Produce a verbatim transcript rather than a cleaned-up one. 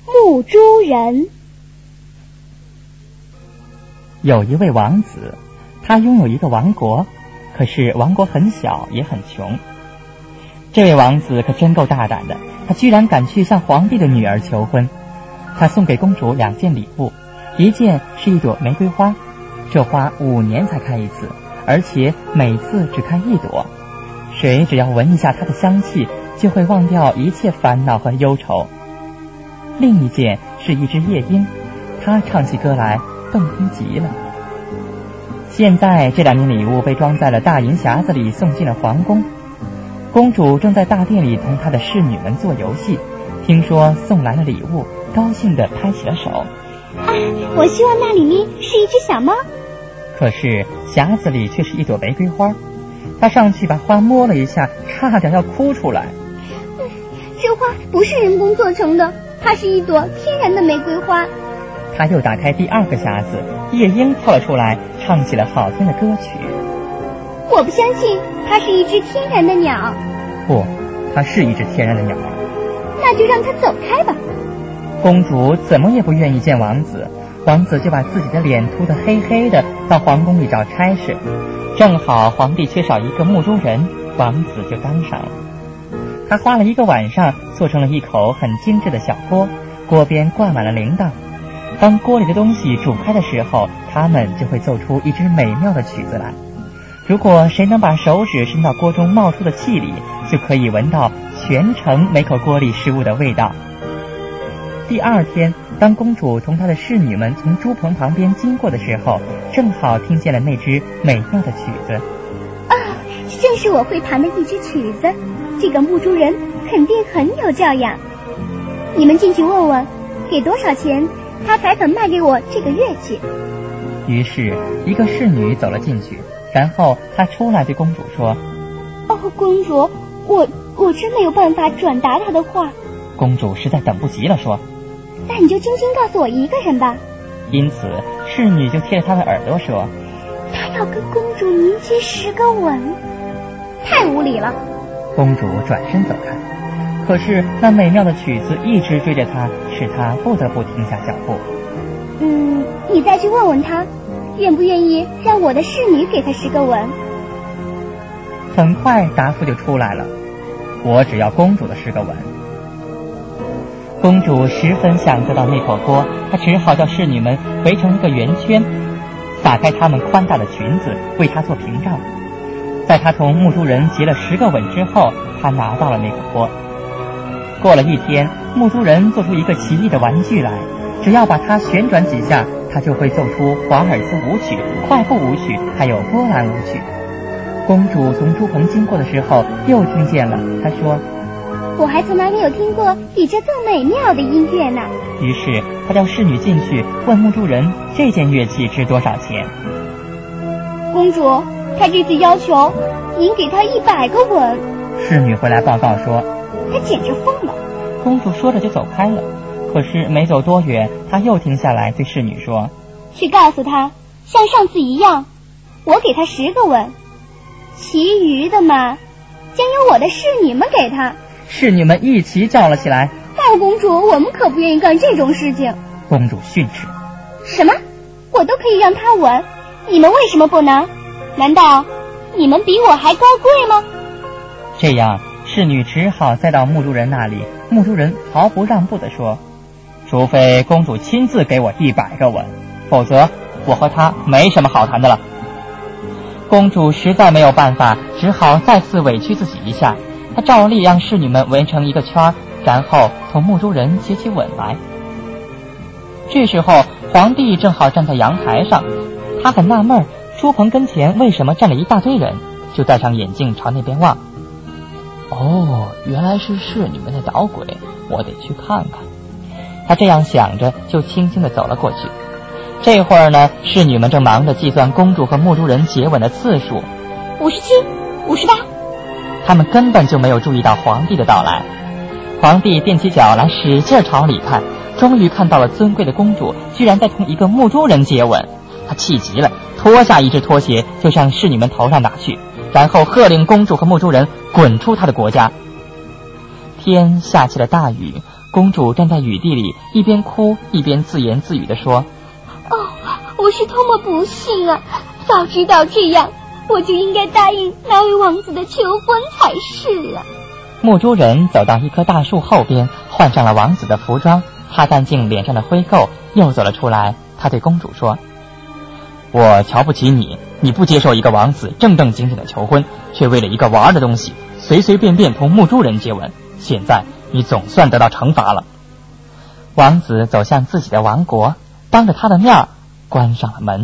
木珠人。 有一位王子，他拥有一个王国，可是王国很小也很穷。这位王子可真够大胆的，他居然敢去向皇帝的女儿求婚。他送给公主两件礼物，一件是一朵玫瑰花，这花五年才开一次，而且每次只开一朵，谁只要闻一下它的香气，就会忘掉一切烦恼和忧愁。另一件是一只夜莺，它唱起歌来动听极了。现在这两件礼物被装在了大银匣子里，送进了皇宫。公主正在大殿里同她的侍女们做游戏，听说送来了礼物，高兴地拍起了手。 啊，我希望那里面是一只小猫。 可是匣子里却是一朵玫瑰花，她上去把花摸了一下，差点要哭出来。 嗯，这花不是人工做成的，它是一朵天然的玫瑰花。 她又打开第二个匣子，夜莺跳了出来，唱起了好听的歌曲。 我不相信它是一只天然的鸟。 不，它是一只天然的鸟。 那就让它走开吧。 公主怎么也不愿意见王子，王子就把自己的脸涂得黑黑的，到皇宫里找差事。正好皇帝缺少一个木珠人，王子就当上了。他花了一个晚上做成了一口很精致的小锅，锅边挂满了铃铛。当锅里的东西煮开的时候，它们就会奏出一支美妙的曲子来。如果谁能把手指伸到锅中冒出的气里，就可以闻到全城每口锅里食物的味道。第二天，当公主同她的侍女们从猪棚旁边经过的时候，正好听见了那支美妙的曲子。 啊，正是我会弹的一支曲子，这个木珠人肯定很有教养。你们进去问问，给多少钱，他才肯卖给我这个乐器。 于是一个侍女走了进去，然后她出来对公主说： 哦，公主，我我真没有办法转达他的话。 公主实在等不及了，说： 那你就轻轻告诉我一个人吧。 因此侍女就贴着她的耳朵说： 他要跟公主迎接十个吻。太无理了。 公主转身走开，可是那美妙的曲子一直追着她，使她不得不停下脚步。 嗯，你再去问问他，愿不愿意让我的侍女给他十个吻。 很快答复就出来了：我只要公主的十个吻。公主十分想得到那口锅，她只好叫侍女们围成一个圆圈，撒开她们宽大的裙子，为她做屏障。在她同木珠人结了十个吻之后，她拿到了那口锅。过了一天，木珠人做出一个奇异的玩具来，只要把它旋转几下，它就会奏出华尔兹舞曲、快步舞曲，还有波兰舞曲。公主从猪棚经过的时候又听见了，她说： 我还从来没有听过比这更美妙的音乐呢。 于是她叫侍女进去问木珠人这件乐器值多少钱。 公主，他这次要求您给他一百个吻。 侍女回来报告说： 他简直疯了。 公主说着就走开了。可是没走多远，她又停下来对侍女说： 去告诉他，像上次一样，我给他十个吻，其余的嘛，将由我的侍女们给他。 侍女们一起叫了起来： 大公主，我们可不愿意干这种事情。 公主训斥： 什么？我都可以让他吻，你们为什么不能？难道你们比我还高贵吗？ 这样侍女只好再到木珠人那里。木珠人毫不让步地说：除非公主亲自给我一百个吻，否则我和她没什么好谈的了。公主实在没有办法，只好再次委屈自己一下。她照例让侍女们围成一个圈，然后同木珠人接起吻来。这时候皇帝正好站在阳台上，他很纳闷，猪棚跟前为什么站了一大堆人，就戴上眼镜朝那边望。哦，原来是侍女们在捣鬼，我得去看看。他这样想着，就轻轻地走了过去。这会儿呢，侍女们正忙着计算公主和木珠人接吻的次数， 五十七、五十八。 他们根本就没有注意到皇帝的到来。皇帝踮起脚来，使劲朝里看，终于看到了尊贵的公主居然在同一个木珠人接吻。他气急了，脱下一只拖鞋就向侍女们头上打去，然后喝令公主和木珠人滚出他的国家。天下起了大雨， 公主站在雨地里，一边哭一边自言自语地说： 哦，我是多么不幸啊！早知道这样，我就应该答应那位王子的求婚才是啊。 木珠人走到一棵大树后边，换上了王子的服装，擦干净脸上的灰垢，又走了出来。他对公主说：我瞧不起你，你不接受一个王子正正经经的求婚，却为了一个玩的东西随随便便同木珠人接吻，现在你总算得到惩罚了。王子走向自己的王国，当着他的面关上了门。